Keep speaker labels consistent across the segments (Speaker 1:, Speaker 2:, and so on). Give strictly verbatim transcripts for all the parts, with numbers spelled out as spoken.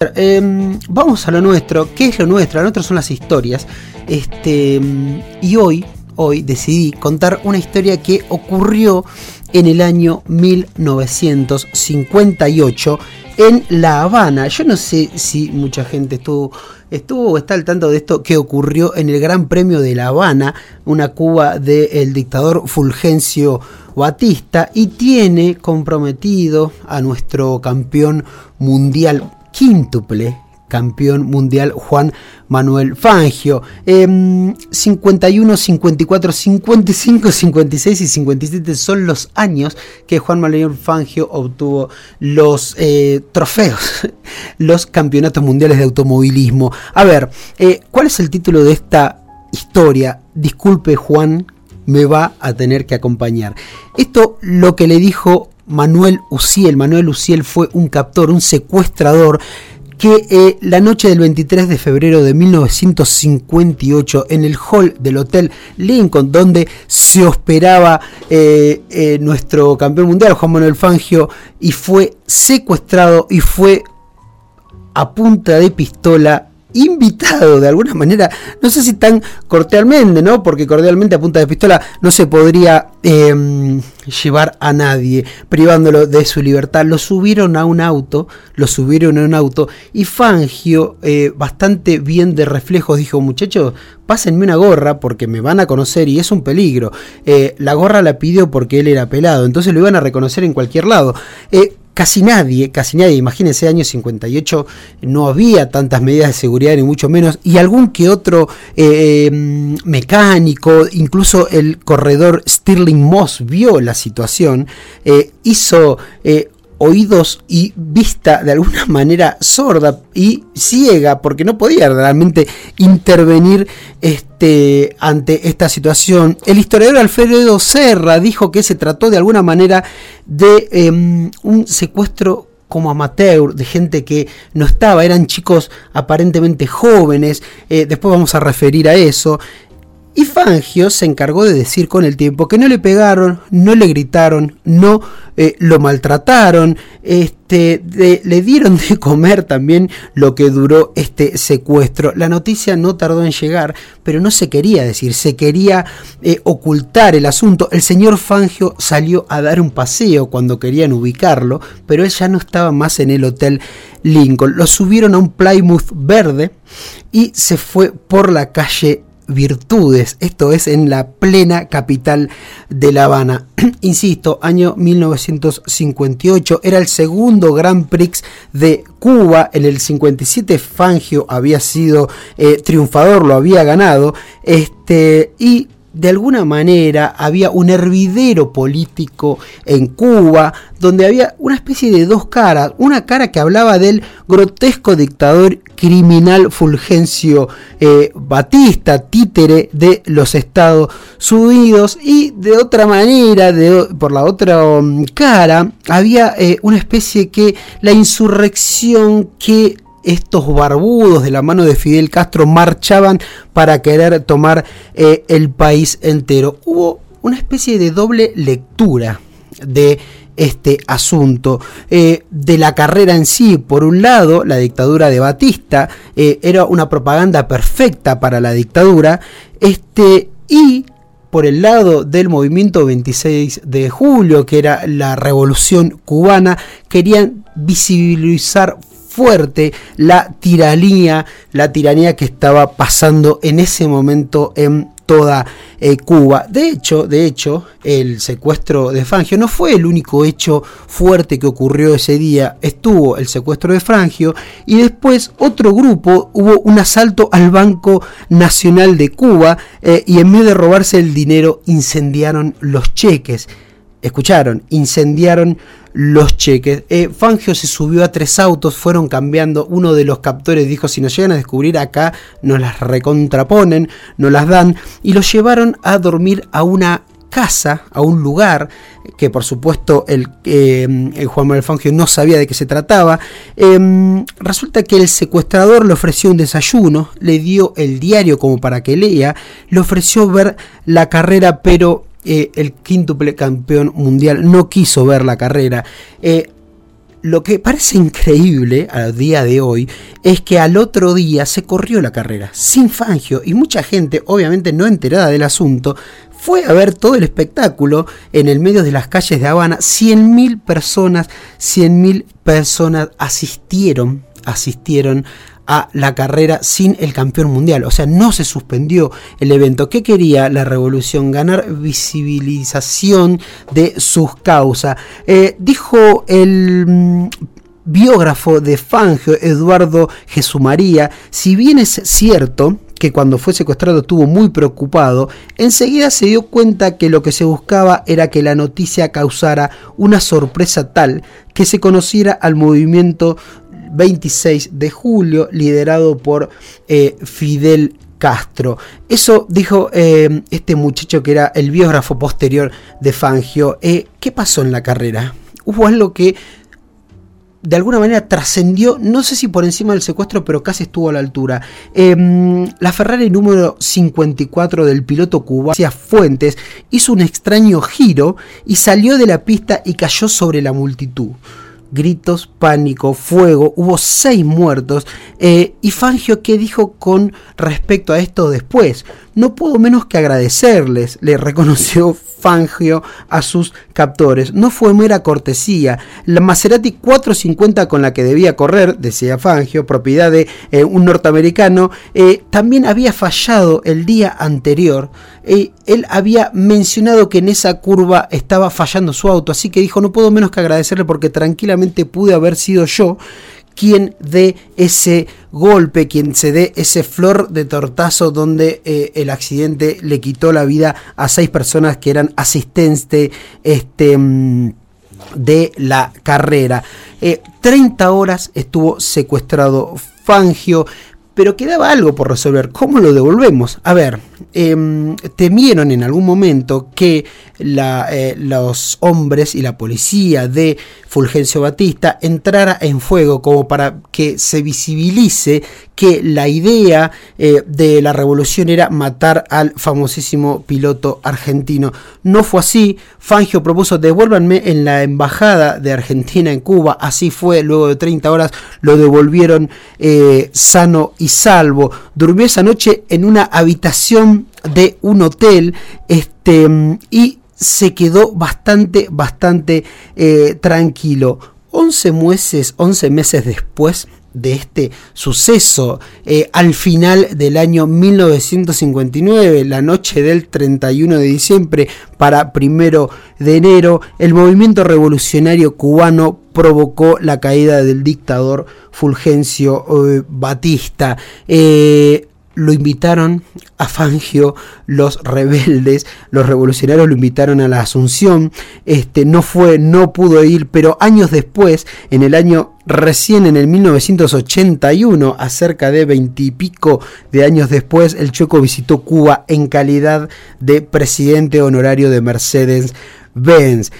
Speaker 1: Eh, vamos a lo nuestro. ¿Qué es lo nuestro? Lo nuestro son las historias. Este, y hoy, hoy decidí contar una historia que ocurrió en el año mil novecientos cincuenta y ocho en La Habana. Yo no sé si mucha gente estuvo, estuvo o está al tanto de esto que ocurrió en el Gran Premio de La Habana, una Cuba del dictador Fulgencio Batista, y tiene comprometido a nuestro campeón mundial, quíntuple campeón mundial, Juan Manuel Fangio. Eh, cincuenta y uno, cincuenta y cuatro, cincuenta y cinco, cincuenta y seis y cincuenta y siete son los años que Juan Manuel Fangio obtuvo los eh, trofeos, los campeonatos mundiales de automovilismo. A ver, eh, ¿cuál es el título de esta historia? Disculpe, Juan, me va a tener que acompañar. Esto lo que le dijo Manuel Uciel. Manuel Uciel fue un captor, un secuestrador que eh, la noche del veintitrés de febrero de mil novecientos cincuenta y ocho, en el hall del Hotel Lincoln, donde se hospedaba eh, eh, nuestro campeón mundial, Juan Manuel Fangio, y fue secuestrado y fue a punta de pistola invitado de alguna manera, no sé si tan cordialmente, ¿no? Porque cordialmente a punta de pistola no se podría eh, llevar a nadie, privándolo de su libertad. Lo subieron a un auto, lo subieron a un auto y Fangio, eh, bastante bien de reflejos, dijo: muchachos, pásenme una gorra porque me van a conocer y es un peligro. Eh, la gorra la pidió porque él era pelado, entonces lo iban a reconocer en cualquier lado. Eh, Casi nadie, casi nadie, imagínense, año cincuenta y ocho, no había tantas medidas de seguridad ni mucho menos, y algún que otro eh, mecánico, incluso el corredor Stirling Moss vio la situación, eh, hizo eh, oídos y vista de alguna manera sorda y ciega, porque no podía realmente intervenir este, ante esta situación. El historiador Alfredo Serra dijo que se trató de alguna manera de eh, un secuestro como amateur, de gente que no estaba, eran chicos aparentemente jóvenes, eh, después vamos a referir a eso. Y Fangio se encargó de decir con el tiempo que no le pegaron, no le gritaron, no eh, lo maltrataron, este, de, le dieron de comer también lo que duró este secuestro. La noticia no tardó en llegar, pero no se quería decir, se quería eh, ocultar el asunto. El señor Fangio salió a dar un paseo cuando querían ubicarlo, pero él ya no estaba más en el Hotel Lincoln. Lo subieron a un Plymouth verde y se fue por la calle Virtudes, esto es en la plena capital de La Habana. Insisto, año mil novecientos cincuenta y ocho, era el segundo Grand Prix de Cuba. En el cincuenta y siete Fangio había sido eh, triunfador, lo había ganado, este, y de alguna manera había un hervidero político en Cuba, donde había una especie de dos caras, una cara que hablaba del grotesco dictador criminal Fulgencio eh, Batista, títere de los Estados Unidos, y de otra manera, de, por la otra um, cara, había eh, una especie que la insurrección que estos barbudos de la mano de Fidel Castro marchaban para querer tomar eh, el país entero. Hubo una especie de doble lectura de este asunto, eh, de la carrera en sí. Por un lado, la dictadura de Batista eh, era una propaganda perfecta para la dictadura, este, y por el lado del movimiento veintiséis de julio, que era la revolución cubana, querían visibilizar fuerte la tiranía, la tiranía que estaba pasando en ese momento en toda eh, Cuba. De hecho, de hecho, el secuestro de Fangio no fue el único hecho fuerte que ocurrió ese día. Estuvo el secuestro de Fangio y después otro grupo, hubo un asalto al Banco Nacional de Cuba eh, y en vez de robarse el dinero incendiaron los cheques. Escucharon, incendiaron los cheques. Eh, Fangio se subió a tres autos, fueron cambiando. Uno de los captores dijo: si nos llegan a descubrir acá, nos las recontraponen, nos las dan. Y los llevaron a dormir a una casa, a un lugar que por supuesto el, eh, el Juan Manuel Fangio no sabía de qué se trataba. Eh, resulta que el secuestrador le ofreció un desayuno, le dio el diario como para que lea, le ofreció ver la carrera, pero Eh, el quíntuple campeón mundial no quiso ver la carrera. Eh, lo que parece increíble al día de hoy es que al otro día se corrió la carrera sin Fangio y mucha gente, obviamente no enterada del asunto, fue a ver todo el espectáculo en el medio de las calles de Habana. cien mil personas, cien mil personas asistieron, asistieron a la carrera sin el campeón mundial. O sea, no se suspendió el evento. ¿Qué quería la revolución? Ganar visibilización de sus causas. Eh, dijo el mmm, biógrafo de Fangio, Eduardo Jesumaría, si bien es cierto que cuando fue secuestrado estuvo muy preocupado, enseguida se dio cuenta que lo que se buscaba era que la noticia causara una sorpresa tal que se conociera al movimiento veintiséis de julio, liderado por eh, Fidel Castro. Eso dijo eh, este muchacho que era el biógrafo posterior de Fangio. Eh, ¿Qué pasó en la carrera? Hubo algo que de alguna manera trascendió, no sé si por encima del secuestro, pero casi estuvo a la altura. Eh, la Ferrari número cincuenta y cuatro del piloto cubano Fuentes hizo un extraño giro y salió de la pista y cayó sobre la multitud. Gritos, pánico, fuego, hubo seis muertos. Eh, y Fangio, ¿qué dijo con respecto a esto después? No puedo menos que agradecerles, le reconoció Fangio a sus captores. No fue mera cortesía. La Maserati cuatrocientos cincuenta con la que debía correr, decía Fangio, propiedad de eh, un norteamericano, eh, también había fallado el día anterior. Eh, él había mencionado que en esa curva estaba fallando su auto, así que dijo, no puedo menos que agradecerle porque tranquilamente pude haber sido yo quien dé ese golpe, quien se dé ese flor de tortazo donde eh, el accidente le quitó la vida a seis personas que eran asistentes este, de la carrera. Eh, treinta horas estuvo secuestrado Fangio, pero quedaba algo por resolver. ¿Cómo lo devolvemos? A ver, eh, temieron en algún momento que la, eh, los hombres y la policía de Fulgencio Batista entrara en fuego como para que se visibilice que la idea eh, de la revolución era matar al famosísimo piloto argentino. No fue así. Fangio propuso devuélvanme en la embajada de Argentina en Cuba. Así fue. Luego de treinta horas lo devolvieron eh, sano y salvo. Durmió esa noche en una habitación de un hotel este, y se quedó bastante, bastante eh, tranquilo. once meses, once meses después de este suceso, eh, al final del año mil novecientos cincuenta y nueve, la noche del treinta y uno de diciembre para primero de enero, el movimiento revolucionario cubano provocó la caída del dictador Fulgencio eh, Batista. Eh, Lo invitaron a Fangio, los rebeldes, los revolucionarios lo invitaron a la Asunción. Este, no fue, no pudo ir, pero años después, en el año recién en el mil novecientos ochenta y uno, a cerca de veintipico de años después, el Chueco visitó Cuba en calidad de presidente honorario de Mercedes-Benz.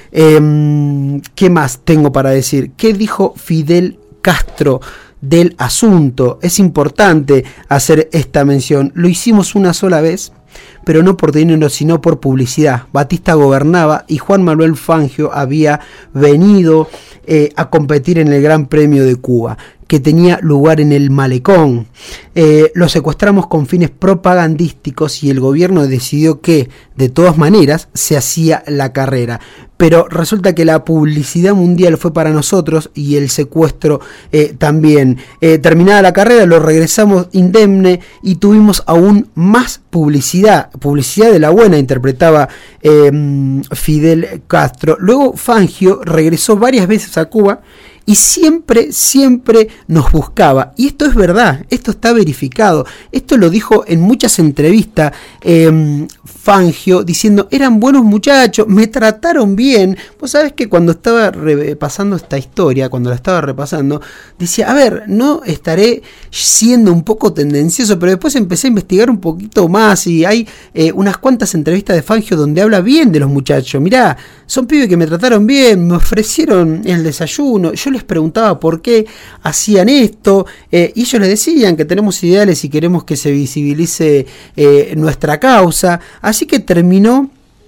Speaker 1: Eh, ¿Qué más tengo para decir? ¿Qué dijo Fidel Castro del asunto? Es importante hacer esta mención. Lo hicimos una sola vez, pero no por dinero, sino por publicidad. Batista gobernaba y Juan Manuel Fangio había venido eh, a competir en el Gran Premio de Cuba, que tenía lugar en el Malecón. Eh, lo secuestramos con fines propagandísticos y el gobierno decidió que, de todas maneras, se hacía la carrera. Pero resulta que la publicidad mundial fue para nosotros y el secuestro eh, también. Eh, terminada la carrera, lo regresamos indemne y tuvimos aún más publicidad. Publicidad de la buena, interpretaba eh, Fidel Castro. Luego Fangio regresó varias veces a Cuba y siempre, siempre nos buscaba. Y esto es verdad, esto está verificado. Esto lo dijo en muchas entrevistas eh, Fangio, diciendo, eran buenos muchachos, me trataron bien. Vos sabés que cuando estaba repasando esta historia, cuando la estaba repasando, decía, a ver, no estaré siendo un poco tendencioso, pero después empecé a investigar un poquito más y hay eh, unas cuantas entrevistas de Fangio donde habla bien de los muchachos. Mirá, son pibes que me trataron bien, me ofrecieron el desayuno, yo les preguntaba por qué hacían esto, eh, y ellos les decían que tenemos ideales y queremos que se visibilice eh, nuestra causa. Así que terminó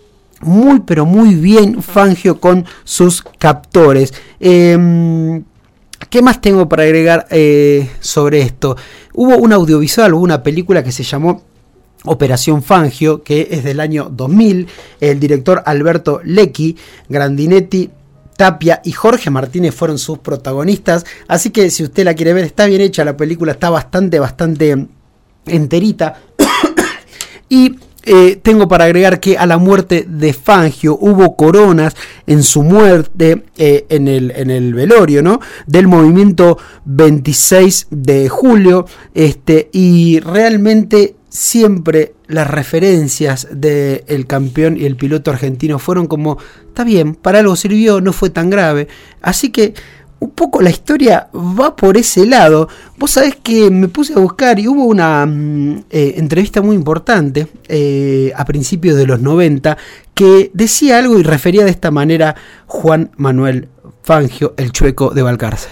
Speaker 1: muy pero muy bien Fangio con sus captores. Eh, ¿Qué más tengo para agregar eh, sobre esto? Hubo un audiovisual, hubo una película que se llamó Operación Fangio, que es del año dos mil. El director Alberto Lecchi, Grandinetti, Tapia y Jorge Martínez fueron sus protagonistas. Así que si usted la quiere ver, está bien hecha la película, está bastante, bastante enterita. Y Eh, tengo para agregar que a la muerte de Fangio hubo coronas en su muerte, eh, en, el, en el velorio, ¿no?, del movimiento veintiséis de julio, este, y realmente siempre las referencias del campeón y el piloto argentino fueron como, está bien, para algo sirvió, no fue tan grave. Así que un poco la historia va por ese lado. Vos sabés que me puse a buscar y hubo una eh, entrevista muy importante eh, a principios de los noventa que decía algo y refería de esta manera Juan Manuel Fangio, el Chueco de Balcarce.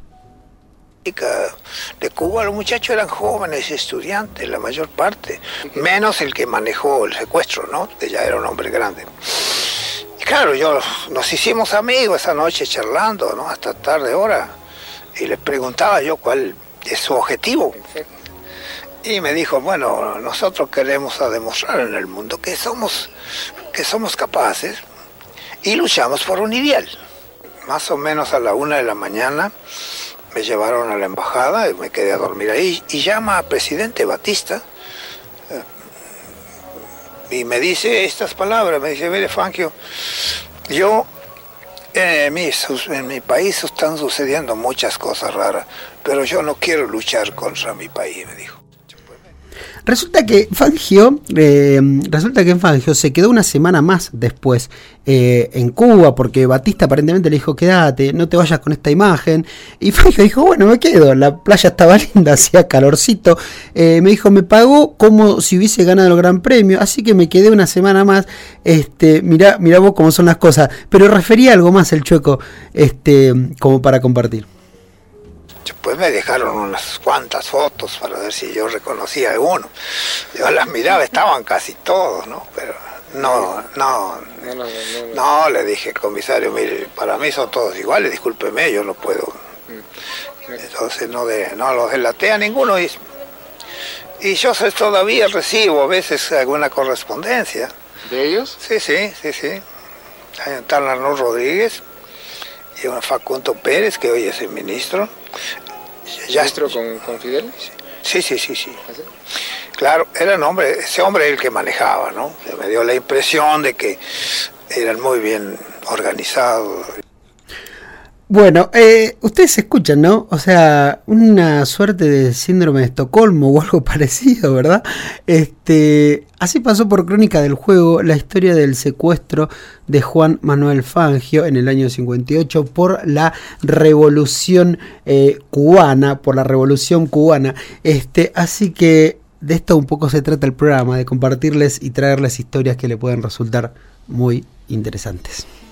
Speaker 2: De Cuba los muchachos eran jóvenes estudiantes, la mayor parte, menos el que manejó el secuestro, ¿no?, que ya era un hombre grande. Y claro, yo, nos hicimos amigos esa noche charlando, ¿no?, hasta tarde hora, y le preguntaba yo cuál es su objetivo. Y me dijo, bueno, nosotros queremos demostrar en el mundo que somos, que somos capaces y luchamos por un ideal. Más o menos a la una de la mañana me llevaron a la embajada y me quedé a dormir ahí, y llama a presidente Batista y me dice estas palabras, me dice, mire Fangio, yo en mi, en mi país están sucediendo muchas cosas raras, pero yo no quiero luchar contra mi país, me dijo.
Speaker 1: Resulta que Fangio, eh, resulta que Fangio se quedó una semana más después eh, en Cuba, porque Batista aparentemente le dijo, quédate, no te vayas con esta imagen, y Fangio dijo, bueno, me quedo, la playa estaba linda, hacía calorcito, eh, me dijo, me pagó como si hubiese ganado el Gran Premio, así que me quedé una semana más, este, mirá, mirá vos cómo son las cosas, pero refería algo más el Chueco, este, como para compartir.
Speaker 2: Pues me dejaron unas cuantas fotos para ver si yo reconocía a alguno. Yo las miraba, estaban casi todos, ¿no? Pero no, no, no, no, no, no, le dije al comisario, mire, para mí son todos iguales, discúlpeme, yo no puedo. Entonces no, de, no los delaté a ninguno. Y, y yo sé, todavía recibo a veces alguna correspondencia.
Speaker 3: ¿De ellos?
Speaker 2: Sí, sí, sí, sí. Hay un tal Arnoldo Rodríguez y un Facundo Pérez, que hoy es el ministro.
Speaker 3: Ya ¿Ministro con, con Fidel?
Speaker 2: Sí, sí, sí, sí. ¿Ah, sí? Claro, era un hombre, ese hombre el que manejaba, ¿no? Me dio la impresión de que eran muy bien organizados.
Speaker 1: Bueno, eh, ustedes escuchan, ¿no? O sea, una suerte de síndrome de Estocolmo o algo parecido, ¿verdad? Este, así pasó por Crónica del Juego la historia del secuestro de Juan Manuel Fangio en el año cincuenta y ocho por la revolución eh, cubana, por la revolución cubana. Este, así que de esto un poco se trata el programa, de compartirles y traerles historias que le pueden resultar muy interesantes.